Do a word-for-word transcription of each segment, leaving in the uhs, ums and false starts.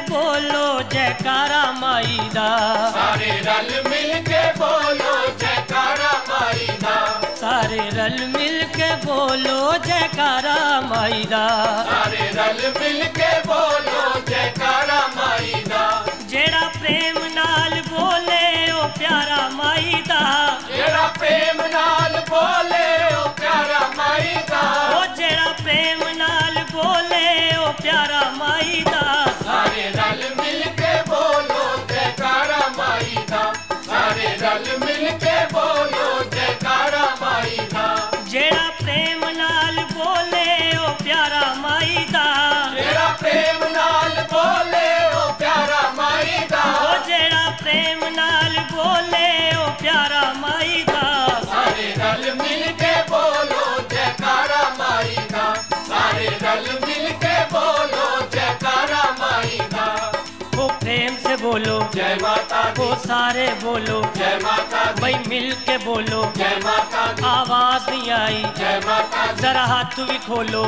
बोलो जयकारा माई दा, सारे रल मिल के बोलो जयकारा माई दा, सारे रल मिल के बोलो जयकारा माई दा, सारे रल मिल के बोलो जयकारा माई दा, जेड़ा प्रेम नाल बोले ओ प्यारा माई दा, जेड़ा प्रेम नाल बोले ओ प्यारा माई दा, ओ जेड़ा प्रेम नाल बोले ओ प्यारा माई दा, सारे रल मिल के बोलो जयकारा माई दा, सारे रल मिल के बोलो जयकारा माई दा, जेड़ा प्रेम नाल बोले ओ प्यारा माई दा, जेड़ा प्रेम नाल बोले ओ प्यारा माई दा, ओ जेड़ा प्रेम नाल बोले ओ प्यारा माई दा, सारे रल मिल के बोलो जयकारा माई दा, सारे रल मिल के बोलो जयकारा माई दा, ओ प्रेम से बोलो जय माता दी, ओ सारे बोलो जय माता दी, भाई मिल के बोलो, जय माता दी, आवाज नहीं आई जय माता दी, जरा हाथ भी खोलो।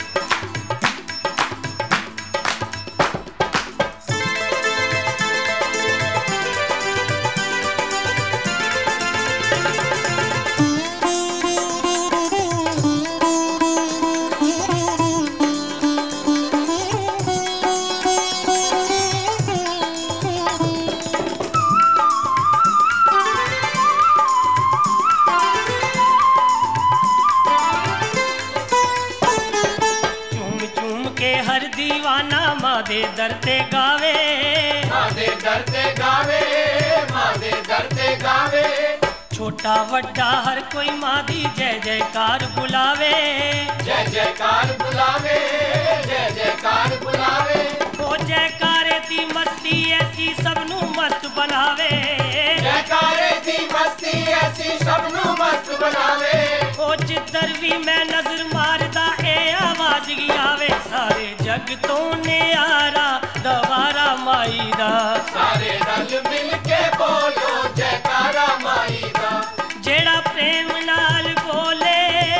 चूम चूम के हर दीवाना माँ दे दर ते गावे, माँ दे दरते गावे, माँ दे दरते गावे, छोटा वड्डा हर कोई माँ दी जय जयकार बुलावे, जय जयकार बुलावे, जय जयकार बुलावे, ओ जयकारे दी मस्ती ऐसी सबनू मस्त बनावे, जयकारे दी मस्ती ऐसी सबनू मस्त बनावे, ओ जिधर भी मैं नजर मारदा ए आवाज गी आवे, सारे जग तो नियारा दवारा माई दा, सारे रल मिल के बोलो जयकारा माई दा, जेड़ा प्रेम नाल बोले,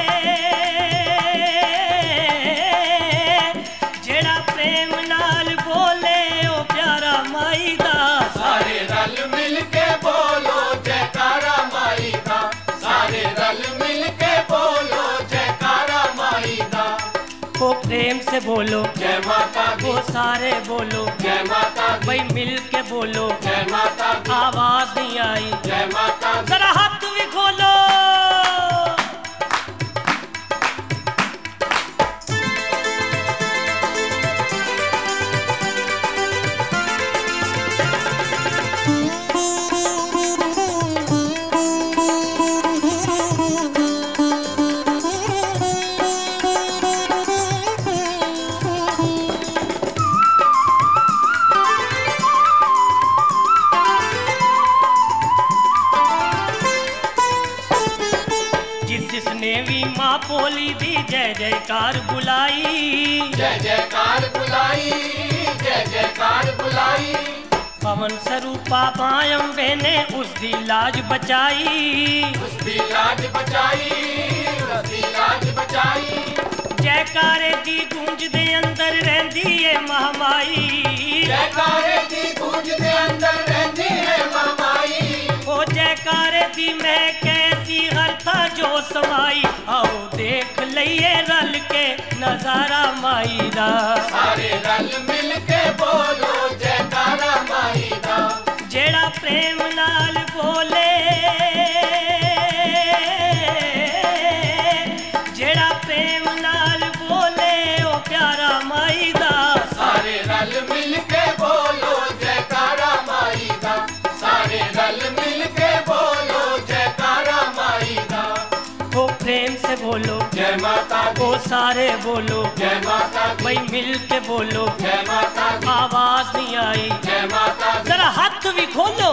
जेड़ा प्रेम नाल बोले ओ प्यारा माई दा, सारे रल मिल के बोलो जयकारा माई दा, सारे रल मिल के बोलो जयकारा माई दा, ओ प्रेम से बोलो जय माता दी, ओ सारे बोलो जय माता दी, भाई मिल के बोलो, जय माता दी, आवाज नहीं आई जय माता दी, जरा हाथ भी खोलो। जिस जिसने भी माँ पोली दी जय जयकार बुलाई, जय जयकार बुलाई, जय जयकार बुलाई, पवन स्वरूपा माँ अम्बे ने उसकी लाज बचाई, उसकी लाज बचाई, उसकी लाज बचाई, जयकारे दी गूंज दे अंदर रहंदी है महामाई, जयकारे दी गूंज दे अंदर रहती है मामाई, ओ जयकारे दी मैं कैसी हर था जो समाई, आओ देख लइए रल के नजारा माई दा, सारे रल मिल के बोलो जयकारा माई दा, जेड़ा प्रेम नाल बोले, जेड़ा प्रेम नाल बोले ओ प्यारा माई दा, सारे रल मिल के बोलो जयकारा माई दा, सारे रल मिल के बोलो जयकारा माई दा, ओ प्रेम से बोलो जय माता दी, ओ सारे बोलो जय माता दी, भाई मिल के बोलो, जय माता दी, आवाज नहीं आई जय माता दी, जरा हाथ भी खोलो।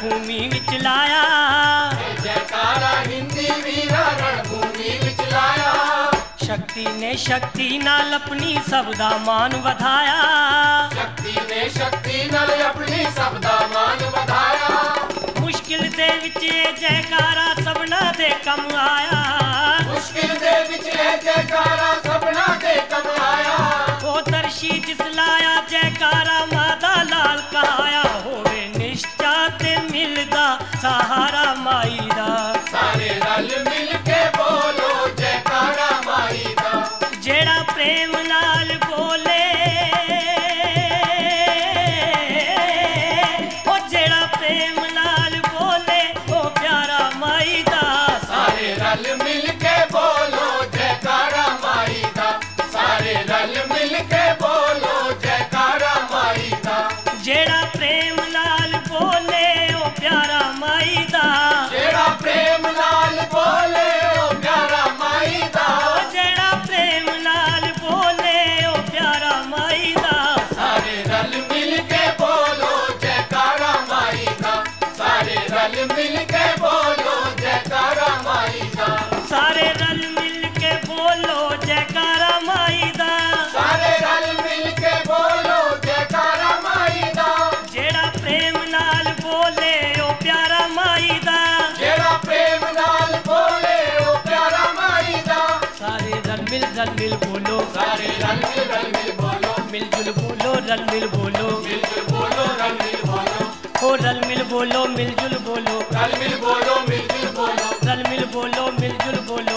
रणभूमि विच लाया। जयकारा हिंदी वीरा रणभूमि विच लाया। शक्ति ने शक्ति नाल अपनी सबदा मान वधाया। शक्ति ने शक्ति नाल अपनी सबदा मान वधाया। मुश्किल दे विच ये जयकारा सबना दे कम आया। मुश्किल दे विच ये जयकारा सबना दे कम आया। ओ दर्शी जिस लाया जयकारा मादा लाल कहाया। होवे निश्चा ते मिलदा सहारा माई दा। सारे रल मिल के बोलो जयकारा माई दा। जेड़ा प्रेम नाल बोले ओ जेड़ा प्रेम नाल बोले ओ प्यारा माई दा। सारे रल मिल के बोलो जयकारा माई दा। सारे रल मिल के बोलो जयकारा माई दा। जेड़ा प्रेम नाल बोले ओ प्यारा माई दा। जेड़ा प्रेम नाल बोले ओ प्यारा माई दा। जेड़ा प्रेम नाल बोले ओ प्यारा माई दा। सारे रल मिल के बोलो जयकारा माई दा। सारे रल मिल के बोलो जयकारा माई दा। सारे रल मिल के बोलो जयकारा माई दा। सारे रल मिल के बोलो जयकारा माई दा। जेड़ा प्रेम नाल बोले ओ प्यारा माई दा। जेड़ा प्रेम नाल बोले ओ प्यारा माई दा। सारे रल मिल रल मिल बोलो। सारे रल मिल रल मिल बोलो। मिलजुल बोलो रल मिल बोलो। मिलजुल बोलो रल मिल बोलो। ओ रल मिल बोलो मिलजुल बोलो। रल मिल बोलो मिलजुल बोलो। रल मिल बोलो मिलजुल बोलो।